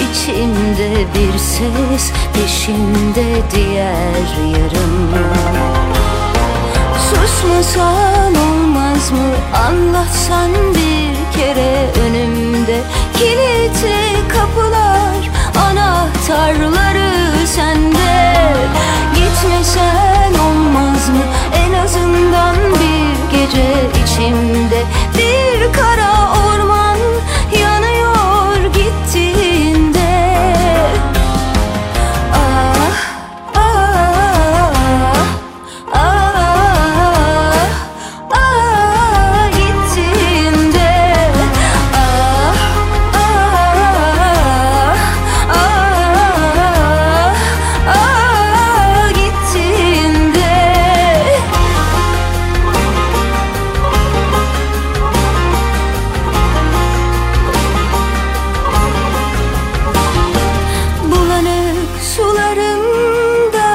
içimde bir ses, peşimde diğer yarım. Susmasan olmaz mı, anlatsan bir kere önümde. Kilitli kapılar, anahtarları sende. Gitmesen olmaz mı, en azından bir gece içimde. Bir kara orman yanıyor gittiğinde. Ah, ah, ah, ah, gittiğinde. Ah, ah, ah, ah, gittiğinde. Bulanık sularında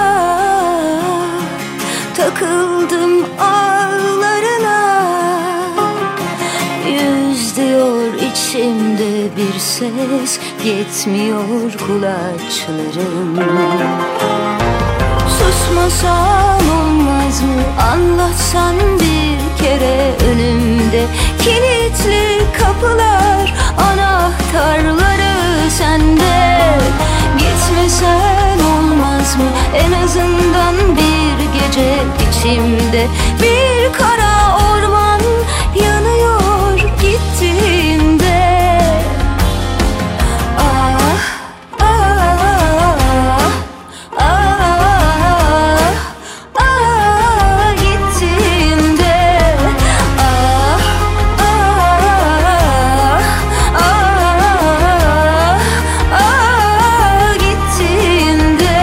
takıldım ağlarına. Yüz diyor içimde bir ses, yetmiyor kulaçlarım. Susmasan olmaz mı, anlatsan bir kere önümde. Kilitli kapılar, anahtarları sende. Gitmesen olmaz mı, en azından bir gece içimde. Bir kara orman yanıyor gittiğinde. Ah, ah, ah, ah, gittiğinde. Ah, ah, ah, ah, gittiğinde.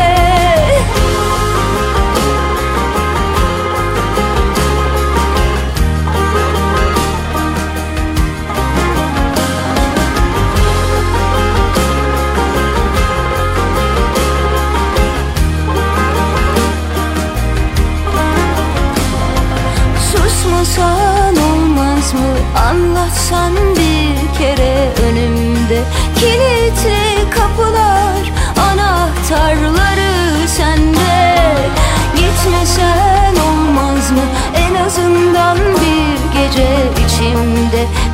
Susmasan olmaz mı, anlatsan bir kere önümde. Kilitli kapılar, anahtarları sende. Gitmesen olmaz mı, en azından bir gece içimde.